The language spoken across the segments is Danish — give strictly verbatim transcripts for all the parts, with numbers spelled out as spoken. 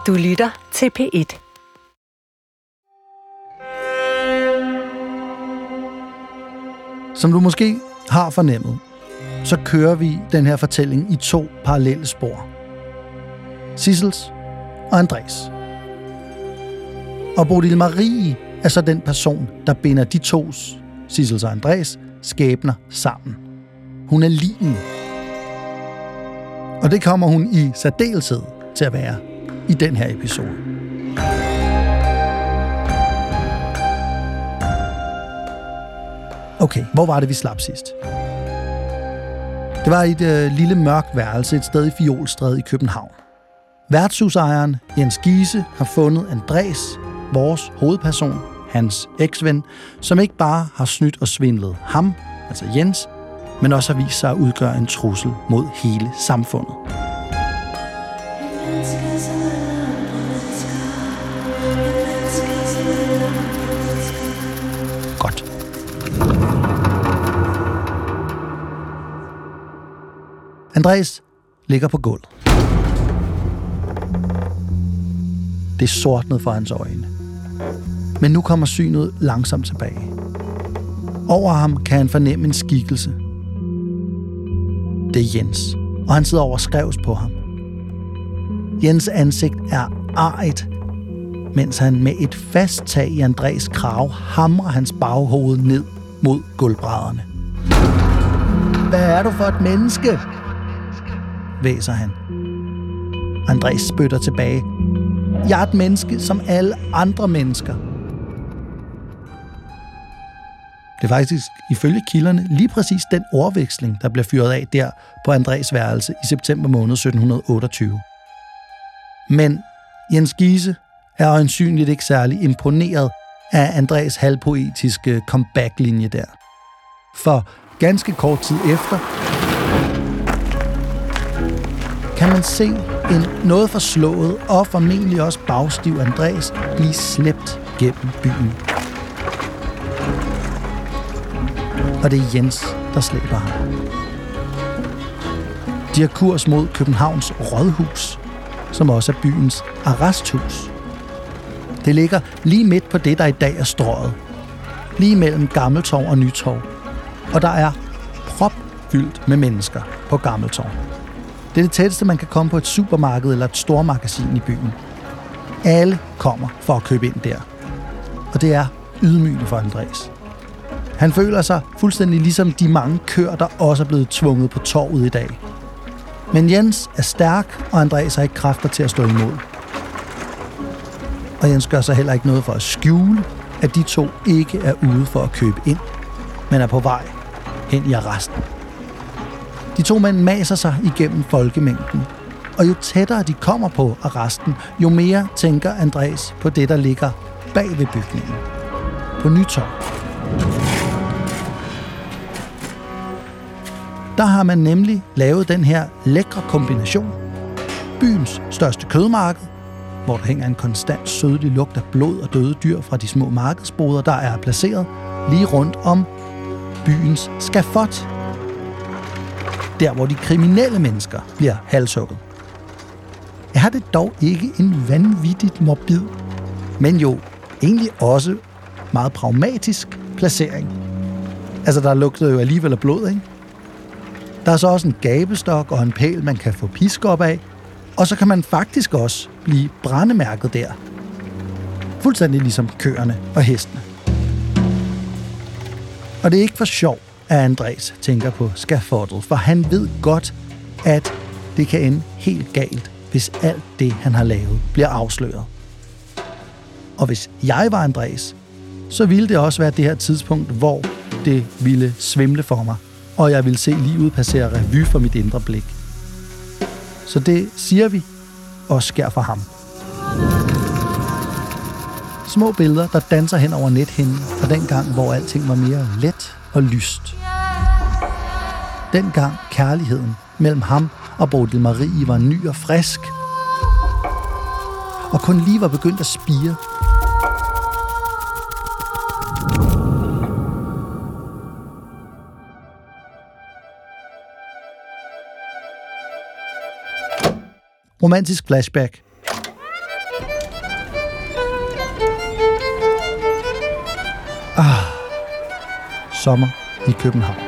Du lytter til P et. Som du måske har fornemmet, så kører vi den her fortælling i to parallelle spor. Sissels og Andrés. Og Bodil Marie er så den person, der binder de tos, Sissels og Andrés, skæbner sammen. Hun er limen. Og det kommer hun i særdeleshed til at være i den her episode. Okay, hvor var det, vi slap sidst? Det var i et øh, lille mørkt værelse et sted i Fiolstræde i København. Værtshusejeren Jens Giese har fundet Andrés, vores hovedperson, hans eksven, som ikke bare har snydt og svindlet ham, altså Jens, men også har vist sig at udgøre en trussel mod hele samfundet. Godt. Andrés ligger på gulvet. Det er sortnet for hans øjne. Men nu kommer synet langsomt tilbage. Over ham kan han fornemme en skikkelse. Det er Jens, og han sidder over og skrevs på ham. Jens ansigt er arigt, mens han med et fast tag i Andrés krave hamrer hans baghoved ned mod gulvbrædderne. Hvad er du for et menneske? Væser han. Andrés spytter tilbage. Jeg er et menneske som alle andre mennesker. Det er faktisk ifølge kilderne lige præcis den ordveksling, der bliver fyret af der på Andrés værelse i september måned sytten otteogtyve. Men Jens Giese er øjensynligt ikke særlig imponeret af Andrés halvpoetiske comeback-linje der. For ganske kort tid efter kan man se en noget forslået og formentlig også bagstiv Andrés blive slæbt gennem byen. Og det er Jens, der slæber ham. De har kurs mod Københavns Rådhus, som også er byens arresthus. Det ligger lige midt på det, der i dag er Strøget. Lige mellem Gammeltorv og Nytorv. Og der er propfyldt med mennesker på Gammeltorv. Det er det tætteste, man kan komme på et supermarked eller et stormagasin i byen. Alle kommer for at købe ind der. Og det er ydmygende for Andrés. Han føler sig fuldstændig ligesom de mange køer, der også er blevet tvunget på torvet i dag. Men Jens er stærk, og Andrés har ikke kræfter til at stå imod. Og Jens gør sig heller ikke noget for at skjule, at de to ikke er ude for at købe ind, men er på vej hen i arresten. De to mænd maser sig igennem folkemængden, og jo tættere de kommer på arresten, jo mere tænker Andrés på det, der ligger bag ved bygningen. På Nytorv. Der har man nemlig lavet den her lækre kombination. Byens største kødmarked, hvor der hænger en konstant sødlig lugt af blod og døde dyr fra de små markedsboder, der er placeret lige rundt om byens skafot. Der, hvor de kriminelle mennesker bliver halshugget. Er det dog ikke en vanvittigt morbid, men jo egentlig også meget pragmatisk placering. Altså, der lugter jo alligevel af blod, ikke? Der er så også en gabestok og en pæl, man kan få pisk op af, og så kan man faktisk også blive brændemærket der. Fuldstændig ligesom køerne og hestene. Og det er ikke for sjov, at Andrés tænker på skafottet, for han ved godt, at det kan ende helt galt, hvis alt det, han har lavet, bliver afsløret. Og hvis jeg var Andrés, så ville det også være det her tidspunkt, hvor det ville svimle for mig, og jeg ville se livet passere revy for mit indre blik. Så det siger vi også sker for ham. Små billeder, der danser hen over nethinden fra den gang, hvor alting var mere let og lyst. Dengang kærligheden mellem ham og Bodil Marie var ny og frisk, og kun lige var begyndt at spire. Romantisk flashback. sommer i København.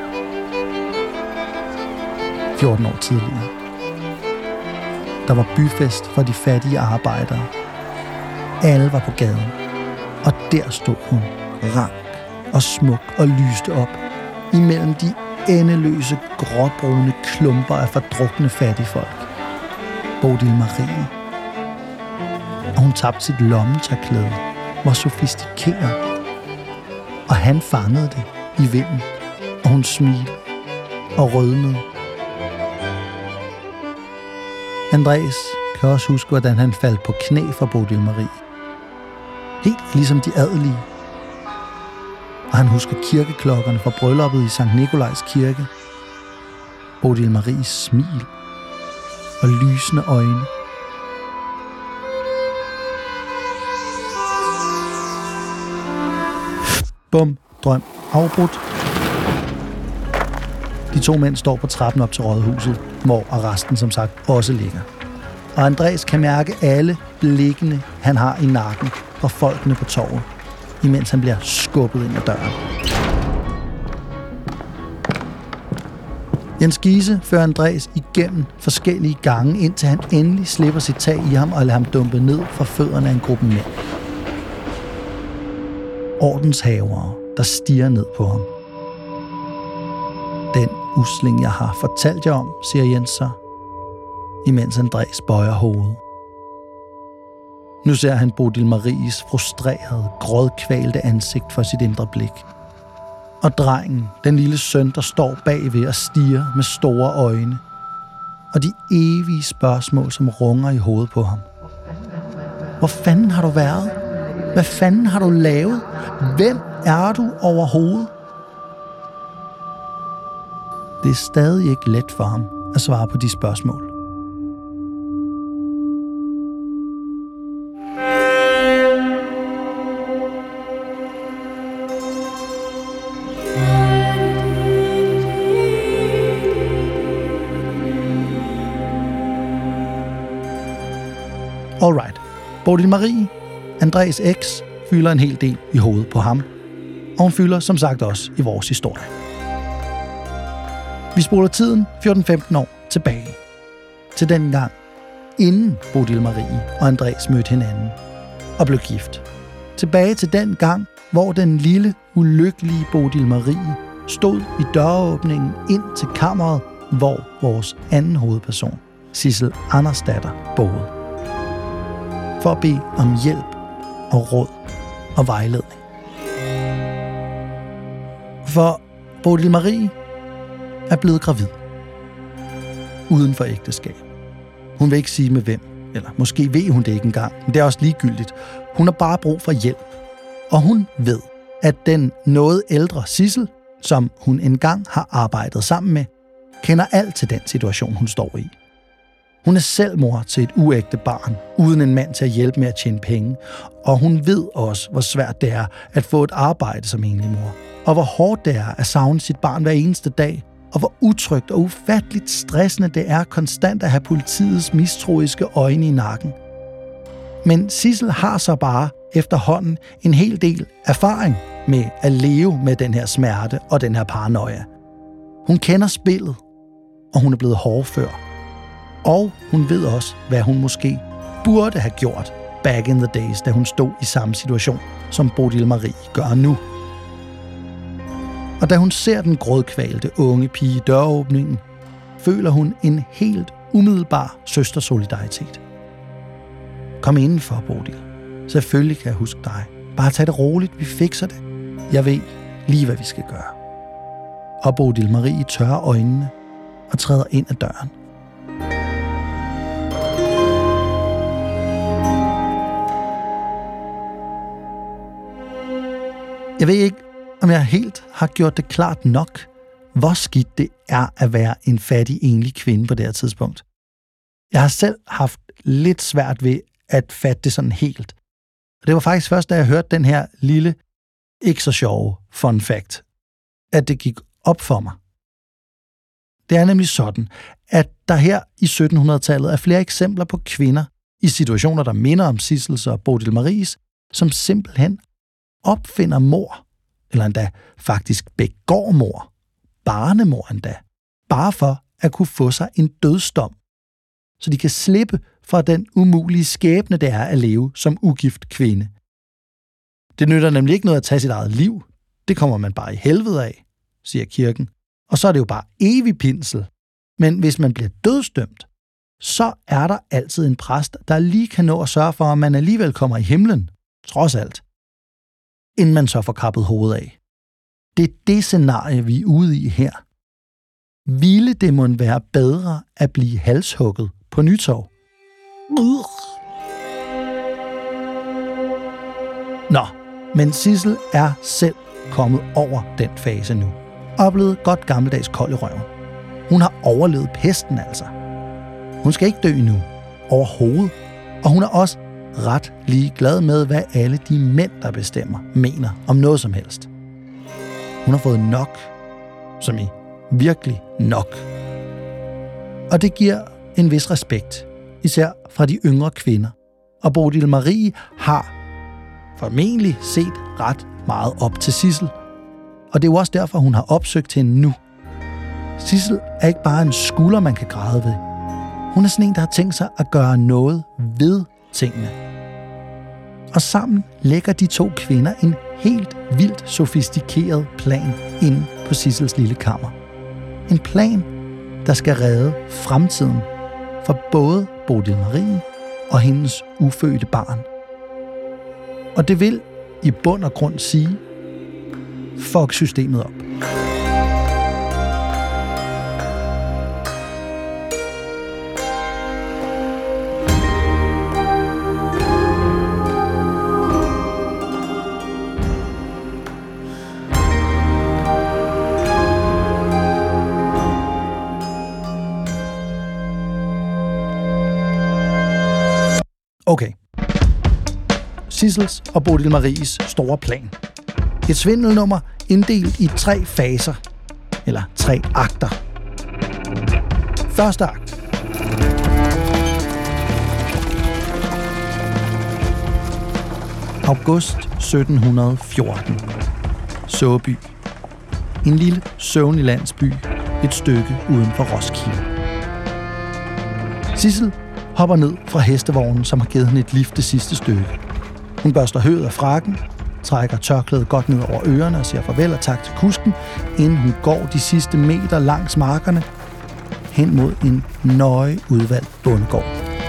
fjorten år tidligere. Der var byfest for de fattige arbejdere. Alle var på gaden, og der stod hun, rank og smuk og lyste op, imellem de endeløse, gråbrune klumper af fordrukne fattigfolk. Bodil Marie. Og hun tabte sit lommetørklæde, var sofistikeret. Og han fangede det i vinden, og hun smilede og rødmede. Andreas kan også huske, hvordan han faldt på knæ for Bodil Marie. Helt ligesom de adelige. Og han husker kirkeklokkerne fra brylluppet i Sankt Nikolajs kirke. Bodil Maries smil og lysende øjne. Bum, drøm afbrudt. De to mænd står på trappen op til rådhuset, hvor arresten som sagt også ligger. Og Andreas kan mærke alle blikkene, han har i nakken fra folkene på torvet, imens han bliver skubbet ind ad døren. Jens Giese fører Andreas igennem forskellige gange, indtil han endelig slipper sit tag i ham og lader ham dumpe ned fra fødderne af en gruppe mænd. Ordenshavere, der stiger ned på ham. Den usling, jeg har fortalt jer om, siger Jens så, imens Andreas bøjer hovedet. Nu ser han Bodil Maries frustrerede, grådkvalte ansigt for sit indre blik. Og drengen, den lille søn, der står bagved og stiger med store øjne. Og de evige spørgsmål, som runger i hovedet på ham. Hvor fanden har du været? Hvad fanden har du lavet? Hvem er du overhovedet? Det er stadig ikke let for ham at svare på de spørgsmål. Alright. Bodil Marie, Andreas eks, fylder en hel del i hovedet på ham. Og hun fylder som sagt også i vores historie. Vi spoler tiden fjorten femten år tilbage. Til den gang, inden Bodil Marie og Andreas mødte hinanden og blev gift. Tilbage til den gang, hvor den lille, ulykkelige Bodil Marie stod i døråbningen ind til kammeret, hvor vores anden hovedperson, Sissel Andersdatter, boede. For at bede om hjælp og råd og vejledning. For Bodil Marie er blevet gravid. Uden for ægteskab. Hun vil ikke sige med hvem, eller måske ved hun det ikke engang, men det er også ligegyldigt. Hun har bare brug for hjælp. Og hun ved, at den noget ældre Sissel, som hun engang har arbejdet sammen med, kender alt til den situation, hun står i. Hun er selv mor til et uægte barn, uden en mand til at hjælpe med at tjene penge. Og hun ved også, hvor svært det er at få et arbejde som enlig mor. Og hvor hårdt det er at savne sit barn hver eneste dag. Og hvor utrygt og ufatteligt stressende det er konstant at have politiets mistroiske øjne i nakken. Men Sissel har så bare efterhånden en hel del erfaring med at leve med den her smerte og den her paranoia. Hun kender spillet, og hun er blevet hårdfør. Og hun ved også, hvad hun måske burde have gjort back in the days, da hun stod i samme situation, som Bodil Marie gør nu. Og da hun ser den grådkvalte unge pige i døråbningen, føler hun en helt umiddelbar søstersolidaritet. Kom indenfor, Bodil. Selvfølgelig kan jeg huske dig. Bare tag det roligt, vi fikser det. Jeg ved lige, hvad vi skal gøre. Og Bodil Marie tørrer øjnene og træder ind ad døren. Jeg ved ikke, om jeg helt har gjort det klart nok, hvor skidt det er at være en fattig enlig kvinde på det her tidspunkt. Jeg har selv haft lidt svært ved at fatte det sådan helt. Og det var faktisk først, da jeg hørte den her lille, ikke så sjove fun fact, at det gik op for mig. Det er nemlig sådan, at der her i syttenhundredetallet er flere eksempler på kvinder i situationer, der minder om Sissels og Bodil Maries, som simpelthen opfinder mord eller endda faktisk begår mord, barnemord endda, bare for at kunne få sig en dødsdom, så de kan slippe fra den umulige skæbne, det er at leve som ugift kvinde. Det nytter nemlig ikke noget at tage sit eget liv. Det kommer man bare i helvede af, siger kirken. Og så er det jo bare evig pinsel. Men hvis man bliver dødsdømt, så er der altid en præst, der lige kan nå at sørge for, at man alligevel kommer i himlen, trods alt, inden man så får kappet hovedet af. Det er det scenarie, vi er ude i her. Ville det må være bedre at blive halshugget på Nytorv? Nå, men Sidsel er selv kommet over den fase nu, og er blevet godt gammeldags kold i røven. Hun har overlevet pesten altså. Hun skal ikke dø nu, overhovedet, og hun er også ret ligeglad med, hvad alle de mænd, der bestemmer, mener om noget som helst. Hun har fået nok, som i virkelig nok. Og det giver en vis respekt, især fra de yngre kvinder. Og Bodil Marie har formentlig set ret meget op til Sidsel. Og det er jo også derfor, hun har opsøgt hende nu. Sidsel er ikke bare en skulder, man kan græde ved. Hun er sådan en, der har tænkt sig at gøre noget ved tingene. Og sammen lægger de to kvinder en helt vildt sofistikeret plan inde på Sidsels lille kammer. En plan, der skal redde fremtiden for både Bodil Marie og hendes ufødte barn. Og det vil i bund og grund sige, fuck systemet op. Okay. Sidsels og Bodil Maries store plan. Et svindelnummer inddelt i tre faser, eller tre akter. Første akt. August sytten fjorten. Såby. En lille søvnig landsby et stykke uden for Roskilde. Sidsel hopper ned fra hestevognen, som har givet hende et lift det sidste stykke. Hun børster høet af frakken, trækker tørklædet godt ned over ørerne og siger farvel og tak til kusken, inden hun går de sidste meter langs markerne hen mod en nøje udvalgt bondegård.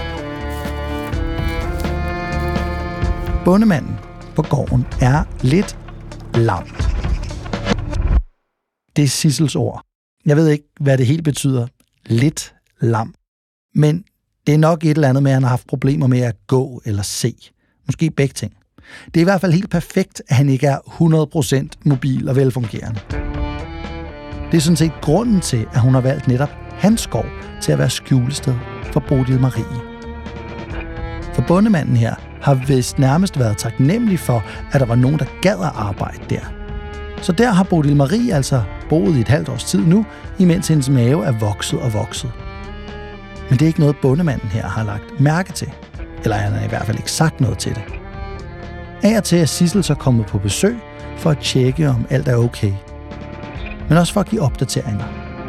Bondemanden på gården er lidt lam. Det er Sidsels ord. Jeg ved ikke, hvad det helt betyder. Lidt lam. Men det er nok et eller andet med, at han har haft problemer med at gå eller se. Måske begge ting. Det er i hvert fald helt perfekt, at han ikke er hundrede procent mobil og velfungerende. Det er sådan set grunden til, at hun har valgt netop hans skov til at være skjulested for Bodil Marie. For bondemanden her har vist nærmest været taknemmelig for, at der var nogen, der gad at arbejde der. Så der har Bodil Marie altså boet i et halvt års tid nu, imens hendes mave er vokset og vokset. Men det er ikke noget, bondemanden her har lagt mærke til. Eller han har i hvert fald ikke sagt noget til det. Af og til er Sidsel så kommet på besøg for at tjekke, om alt er okay. Men også for at give opdateringer.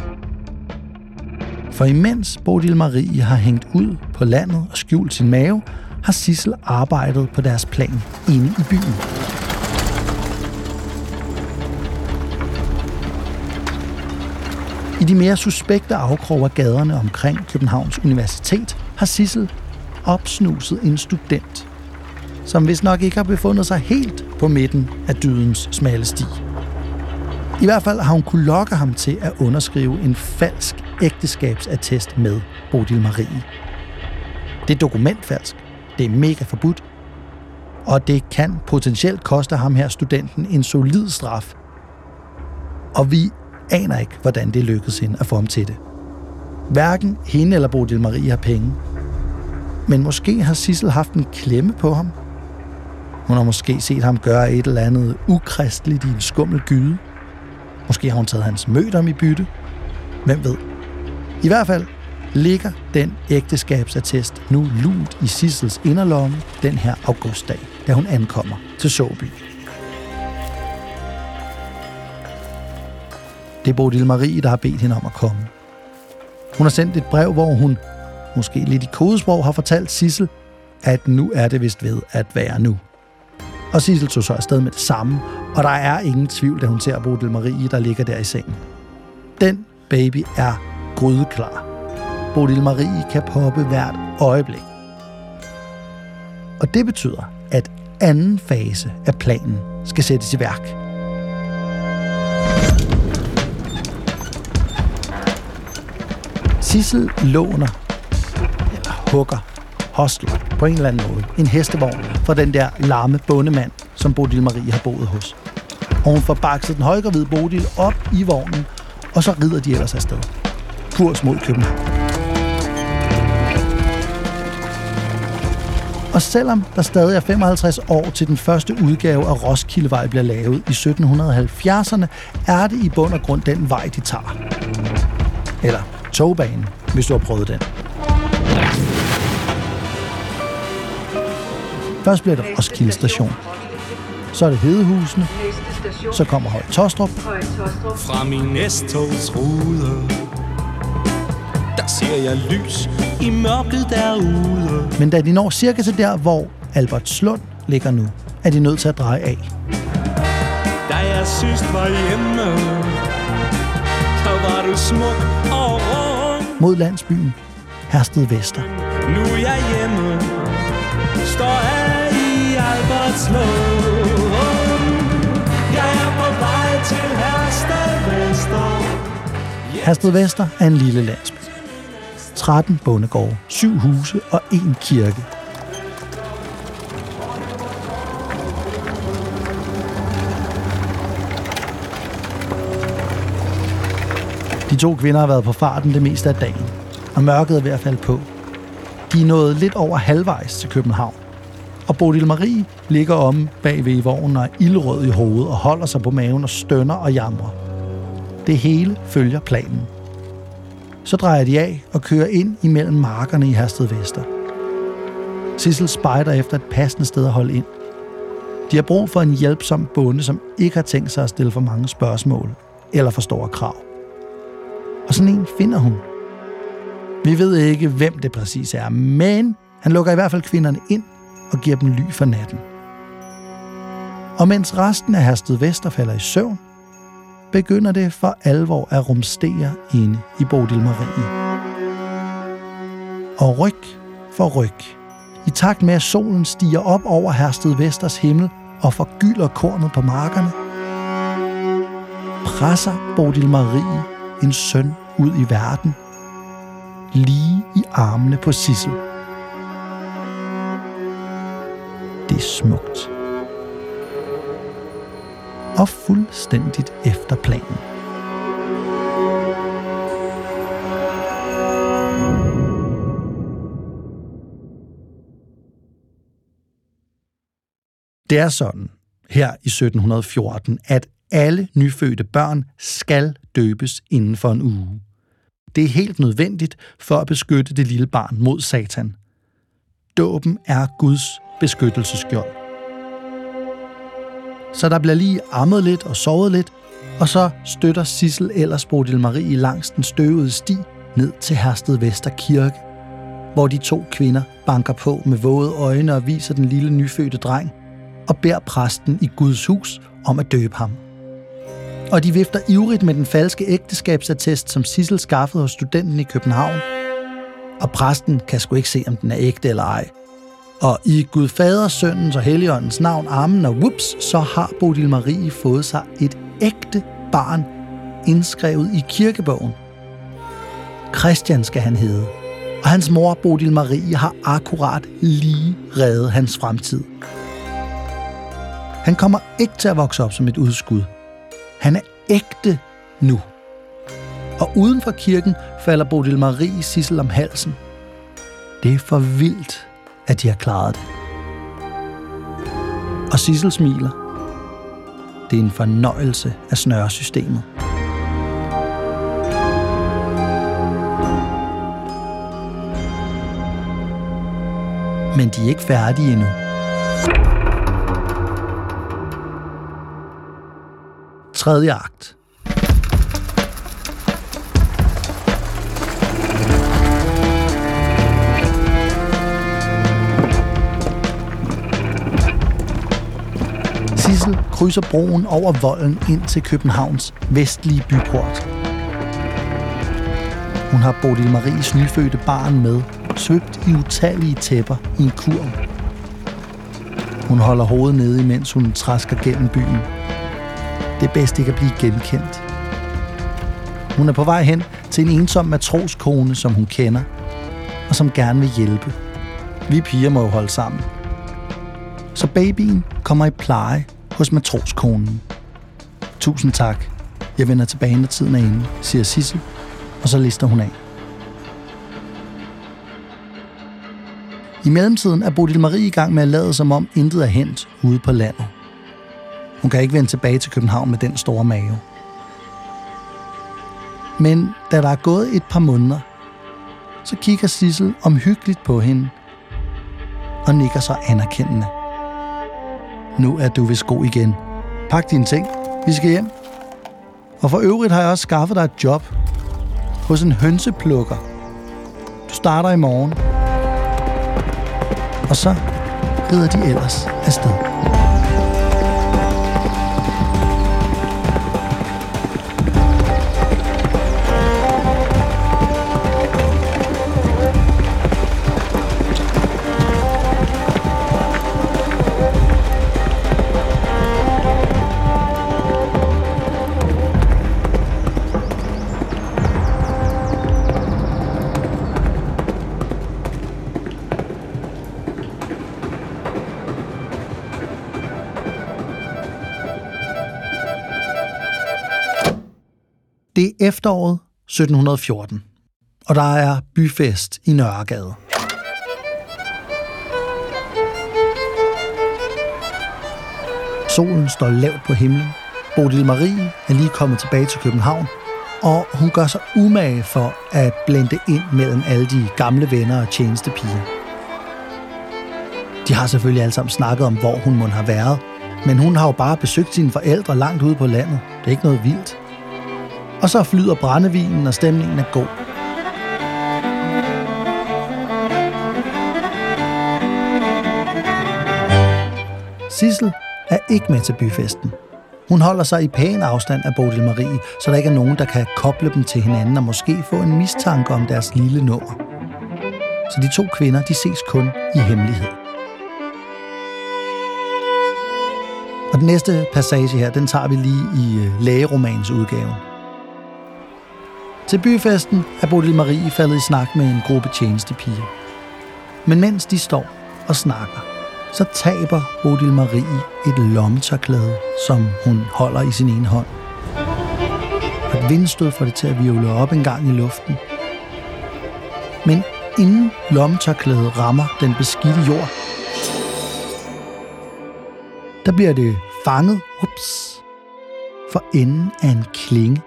For imens Bodil Marie har hængt ud på landet og skjult sin mave, har Sidsel arbejdet på deres plan inde i byen. I de mere suspekte afkroge af gaderne omkring Københavns Universitet har Sidsel opsnuset en student, som vist nok ikke har befundet sig helt på midten af dydens smalle sti. I hvert fald har hun kunne lokke ham til at underskrive en falsk ægteskabsattest med Bodil Marie. Det er dokumentfalsk, det er mega forbudt, og det kan potentielt koste ham her studenten en solid straf. Og vi aner ikke, hvordan det lykkedes hende at få ham til det. Hverken hende eller Bodil Marie har penge. Men måske har Sidsel haft en klemme på ham. Hun har måske set ham gøre et eller andet ukristeligt i en skummel gyde. Måske har hun taget hans mødom i bytte. Hvem ved? I hvert fald ligger den ægteskabsattest nu lunt i Sidsels inderlomme den her augustdag, da hun ankommer til Såby. Det er Bodil Marie, der har bedt hende om at komme. Hun har sendt et brev, hvor hun, måske lidt i kodesprog, har fortalt Sissel, at nu er det vist ved at være nu. Og Sissel tog så afsted med det samme, og der er ingen tvivl, da hun ser Bodil Marie, der ligger der i sengen. Den baby er grydeklar. Bodil Marie kan poppe hvert øjeblik. Og det betyder, at anden fase af planen skal sættes i værk. Sissel låner, eller hugger, hostler på en eller anden måde, en hestevogn fra den der lamme bondemand, som Bodil Marie har boet hos. Og hun får bakset den højgravide Bodil op i vognen, og så rider de ellers afsted. Kurs mod København. Og selvom der stadig er femoghalvtreds år til den første udgave af Roskildevej bliver lavet i sytten halvfjerdserne, er det i bund og grund den vej, de tager. Eller togbanen, hvis du har prøvet den. Først bliver det Roskilde Station. Så er det Hedehusene. Så kommer Høje Taastrup. Fra min S-togsrude, der ser jeg lys i mørket derude. Men da de når cirka til der, hvor Albertslund ligger nu, er de nødt til at dreje af. Da jeg sidst var hjemme, der var du smuk og rund. Mod landsbyen Hersted Vester. Nu er jeg hjemme, står jeg i Albertslund. Jeg er på vej til Hersted Vester. Hersted Vester er en lille landsby. tretten bondegårde, syv huse og en kirke. De to kvinder har været på farten det meste af dagen, og mørket er ved at falde på. De er nået lidt over halvvejs til København, og Bodil Marie ligger omme bagved i vognen og er ildrød i hovedet og holder sig på maven og stønner og jamrer. Det hele følger planen. Så drejer de af og kører ind imellem markerne i Hersted Vester. Sissel spejder efter et passende sted at holde ind. De har brug for en hjælpsom bonde, som ikke har tænkt sig at stille for mange spørgsmål eller for store krav. Og sådan en finder hun. Vi ved ikke, hvem det præcis er, men han lukker i hvert fald kvinderne ind og giver dem ly for natten. Og mens resten af Hersted Vester falder i søvn, begynder det for alvor at rumstere inde i Bodil Marie. Og ryg for ryg, i takt med at solen stiger op over Hersted Vesters himmel og forgylder kornet på markerne, presser Bodil Marie en søn ud i verden, lige i armene på Sissel. Det er smukt. Og fuldstændigt efter planen. Det er sådan, her i sytten fjorten, at alle nyfødte børn skal døbes inden for en uge. Det er helt nødvendigt for at beskytte det lille barn mod Satan. Dåben er Guds beskyttelsesskjold. Så der bliver lige ammet lidt og sovet lidt, og så støtter Sissel ellers Bodil Marie langs den støvede sti ned til Hersted Vester Kirke, hvor de to kvinder banker på med våde øjne og viser den lille nyfødte dreng og beder præsten i Guds hus om at døbe ham. Og de vifter ivrigt med den falske ægteskabsattest, som Sissel skaffede hos studenten i København. Og præsten kan sgu ikke se, om den er ægte eller ej. Og i Gud Faders, Søndens og Helligåndens navn, amen, og whoops, så har Bodil Marie fået sig et ægte barn indskrevet i kirkebogen. Christian skal han hedde, og hans mor, Bodil Marie, har akkurat lige reddet hans fremtid. Han kommer ikke til at vokse op som et udskud. Han er ægte nu. Og uden for kirken falder Bodil Marie Sissel om halsen. Det er for vildt, at de har klaret det. Og Sissel smiler. Det er en fornøjelse af snøresystemet. Men de er ikke færdige endnu. Tredje akt. Sissel krydser broen over volden ind til Københavns vestlige byport. Hun har Bodil Maries nyfødte barn med, svøbt i utallige tæpper i en kurv. Hun holder hovedet nede, imens hun trasker gennem byen. Det er bedst ikke at blive genkendt. Hun er på vej hen til en ensom matroskone, som hun kender, og som gerne vil hjælpe. Vi piger må jo holde sammen. Så babyen kommer i pleje hos matroskonen. Tusind tak. Jeg vender tilbage, når tiden er inde, siger Sissel, og så lister hun af. I mellemtiden er Bodil Marie i gang med at lade som om intet er hent ude på landet. Hun kan ikke vende tilbage til København med den store mave. Men da der er gået et par måneder, så kigger Sissel omhyggeligt på hende og nikker så anerkendende. Nu er du vist god igen. Pak dine ting. Vi skal hjem. Og for øvrigt har jeg også skaffet dig et job hos en hønseplukker. Du starter i morgen. Og så rider de ellers afsted. Det er efteråret sytten fjorten, og der er byfest i Nørregade. Solen står lavt på himlen. Bodil Marie er lige kommet tilbage til København, og hun gør sig umage for at blende ind mellem alle de gamle venner og tjenestepiger. De har selvfølgelig alle sammen snakket om, hvor hun må have været, men hun har jo bare besøgt sine forældre langt ude på landet. Det er ikke noget vildt. Og så flyder brændevinen, og stemningen er god. Sissel er ikke med til byfesten. Hun holder sig i pæn afstand af Bodil Marie, så der ikke er nogen, der kan koble dem til hinanden og måske få en mistanke om deres lille nummer. Så de to kvinder, de ses kun i hemmelighed. Og den næste passage her, den tager vi lige i lægeromans udgave. Til byfesten er Bodil Marie faldet i snak med en gruppe tjenestepiger. Men mens de står og snakker, så taber Bodil Marie et lommetørklæde, som hun holder i sin ene hånd. Og et vindstød får det til at hvirvle op en gang i luften. Men inden lommetørklædet rammer den beskidte jord, der bliver det fanget, ups, for enden af en klinge.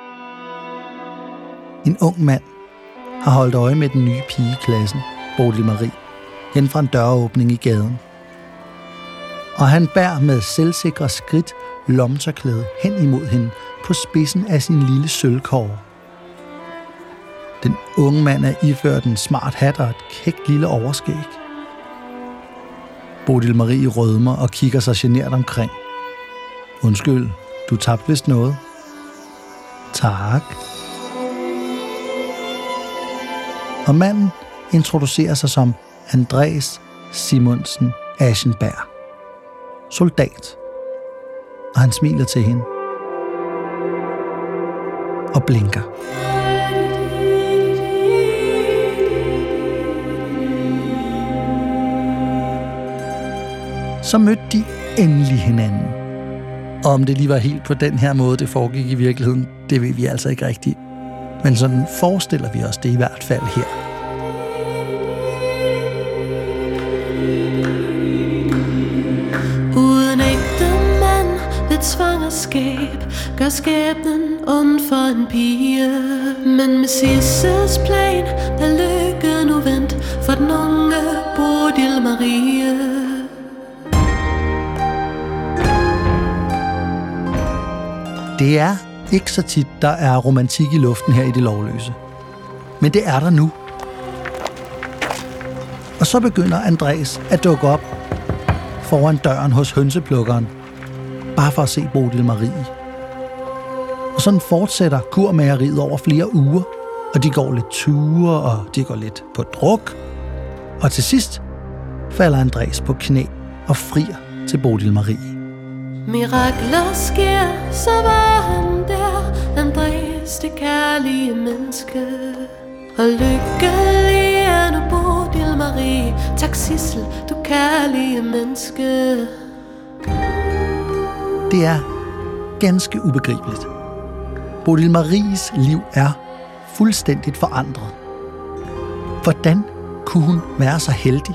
En ung mand har holdt øje med den nye pige i klassen, Bodil Marie, hen fra en døråbning i gaden. Og han bærer med selvsikre skridt lommetørklædet hen imod hende på spidsen af sin lille sølvkåre. Den unge mand er iført en smart hat og et kækt lille overskæg. Bodil Marie rødmer og kigger sig genert omkring. Undskyld, du tabte vist noget. Tak. Og manden introducerer sig som Andreas Simonsen Aschenberg. Soldat. Og han smiler til hende. Og blinker. Så mødte de endelig hinanden. Og om det lige var helt på den her måde, det foregik i virkeligheden, det ved vi altså ikke rigtigt. Men sådan forestiller vi os det i hvert fald her. Uden ægte mand ved svangerskab gør skæbnen ond for en pige. Men med Sissels plan, der lykke nu vendt for den unge Bodil Marie. Det er ikke så tit, der er romantik i luften her i Det Lovløse. Men det er der nu. Og så begynder Andreas at dukke op foran døren hos hønseplukkeren. bare for at se Bodil Marie. Og sådan fortsætter kurmageriet over flere uger, og de går lidt ture, og de går lidt på druk. Og til sidst falder Andreas på knæ og frier til Bodil Marie. Mirakler sker, så var han der, Andreas, det kærlige menneske. Og lykkelig er nu Bodil Marie. Tak Sissel, du kærlige menneske. Det er ganske ubegribeligt. Bodil Maries liv er fuldstændigt forandret. Hvordan kunne hun være så heldig?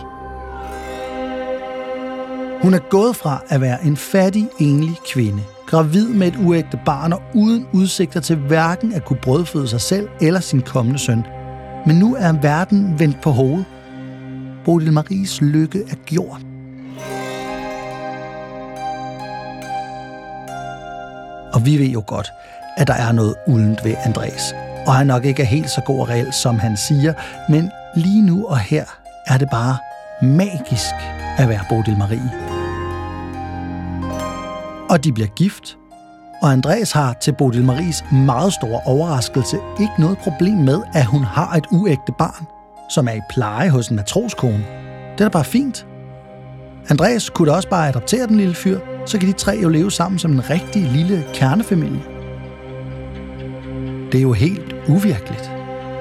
Hun er gået fra at være en fattig, enlig kvinde, gravid med et uægte barn og uden udsigter til hverken at kunne brødføde sig selv eller sin kommende søn. Men nu er verden vendt på hovedet. Bodil Maries lykke er gjort. Og vi ved jo godt, at der er noget uldent ved Andreas, og han nok ikke er helt så god og reel, som han siger, men lige nu og her er det bare magisk at være Bodil Marie. Og de bliver gift, og Andreas har til Bodil Maries meget store overraskelse ikke noget problem med, at hun har et uægte barn, som er i pleje hos en matroskone. Det er da bare fint. Andreas kunne da også bare adoptere den lille fyr, så kan de tre jo leve sammen som en rigtig lille kernefamilie. Det er jo helt uvirkeligt.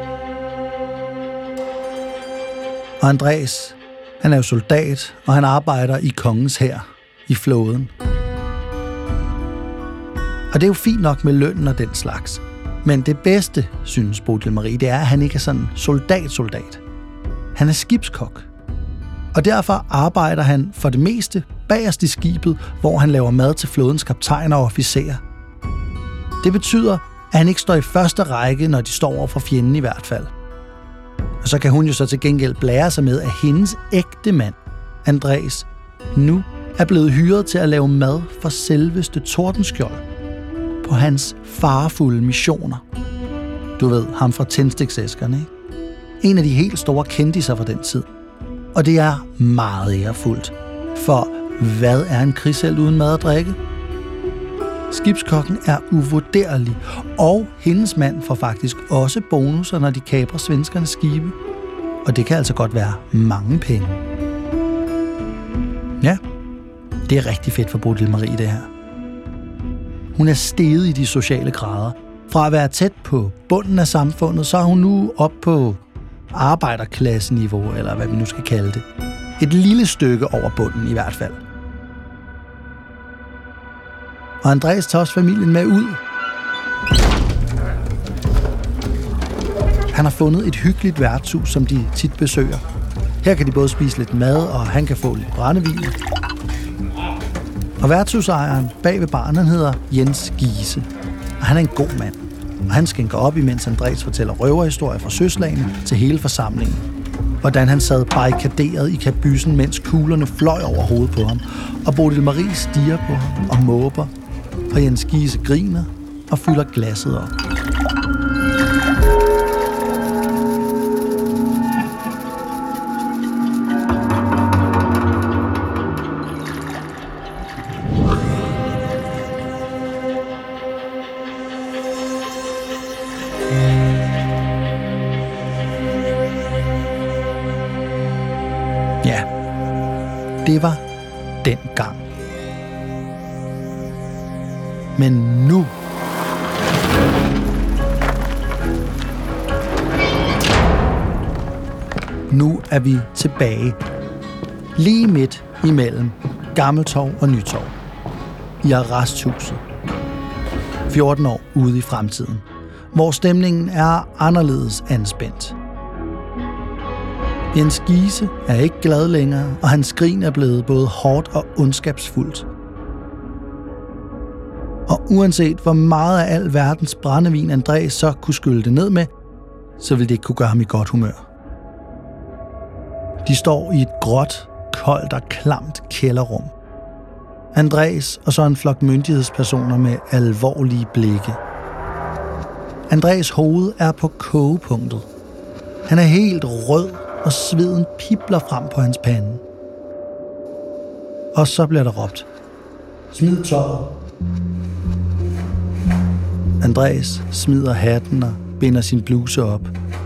Og Andreas, han er jo soldat, og han arbejder i kongens hær, i flåden. Og det er jo fint nok med lønnen og den slags. Men det bedste, synes Bodil Marie, det er, at han ikke er sådan soldat-soldat. Han er skibskok. Og derfor arbejder han for det meste bagerst i skibet, hvor han laver mad til flådens kaptajner og officerer. Det betyder, at han ikke står i første række, når de står over for fjenden i hvert fald. Og så kan hun jo så til gengæld blære sig med, at hendes ægte mand, Andreas, nu er blevet hyret til at lave mad for selveste Tordenskjold på hans farefulde missioner. Du ved, ham fra Tændstiksæskerne, ikke? En af de helt store kendiser fra den tid. Og det er meget ærefuldt. For hvad er en krigshelt uden mad og drikke? Skibskokken er uvurderlig, og hendes mand får faktisk også bonusser, når de kaprer svenskernes skibe. Og det kan altså godt være mange penge. Ja, det er rigtig fedt for Bodil Marie, det her. Hun er steget i de sociale grader. Fra at være tæt på bunden af samfundet, så er hun nu op på arbejderklasseniveau, eller hvad vi nu skal kalde det. Et lille stykke over bunden i hvert fald. Og Andreas tager også familien med ud. Han har fundet et hyggeligt værtshus, som de tit besøger. Her kan de både spise lidt mad, og han kan få lidt brændevin. Og værtshusejeren bag ved baren, han hedder Jens Giese. Og han er en god mand. Og han skænker op, imens Andreas fortæller røverhistorier fra søslagene til hele forsamlingen. Hvordan han sad barrikaderet i kabysen, mens kuglerne fløj over hovedet på ham. Og Bodil Marie stiger på ham og måber. Og Jens Giese griner og fylder glasset op. Ja, det var den gang. Men nu Nu er vi tilbage. Lige midt imellem Gammeltorv og Nytorv. I arresthuset. fjorten år ude i fremtiden. Hvor stemningen er anderledes anspændt. Jens Giese er ikke glad længere, og hans grin er blevet både hårdt og ondskabsfuldt. Og uanset hvor meget af al verdens brændevin Andreas så kunne skylle det ned med, så ville det ikke kunne gøre ham i godt humør. De står i et gråt, koldt og klamt kælderrum. Andreas og så en flok myndighedspersoner med alvorlige blikke. Andreas hoved er på kogepunktet. Han er helt rød, og sveden pibler frem på hans pande. Og så bliver der råbt: smid tøjet. Andreas smider hatten og binder sin bluse op.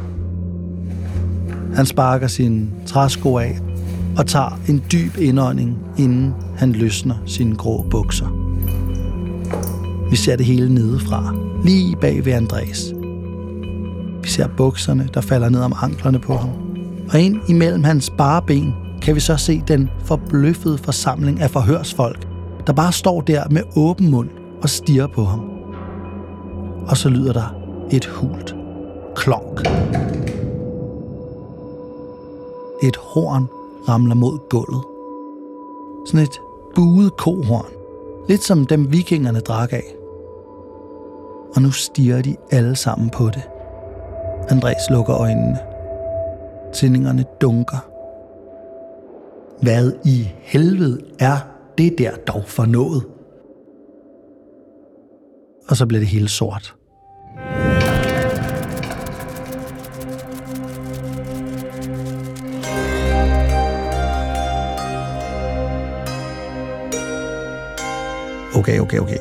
Han sparker sine træsko af og tager en dyb indånding, inden han løsner sine grå bukser. Vi ser det hele nedefra, lige bag ved Andreas. Vi ser bukserne, der falder ned om anklerne på ham. Og ind imellem hans bare ben kan vi så se den forbløffede forsamling af forhørsfolk, der bare står der med åben mund og stirrer på ham. Og så lyder der et hult klonk. Et horn ramler mod gulvet. Sådan et buet kohorn. Lidt som dem vikingerne drak af. Og nu stirrer de alle sammen på det. Andreas lukker øjnene. Tændingerne dunker. Hvad i helvede er det der dog for noget? Og så bliver det hele sort. Okay, okay, okay.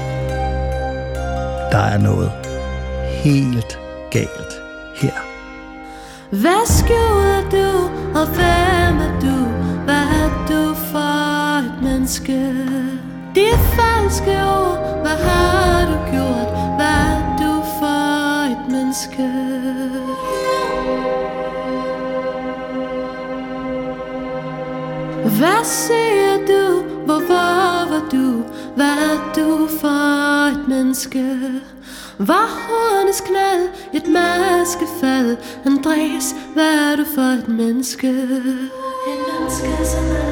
Der er noget helt galt her. Hvad skjuler du, og hvem er du? Hvad er du for et menneske? De falske ord, hvad har du gjort? Hvad er du for et menneske? Hvad siger du? Hvorfor var du? Hvad er du for et menneske? Var hornets knald et maskefald? Andreas, hvad er du for et menneske? Et menneske, som er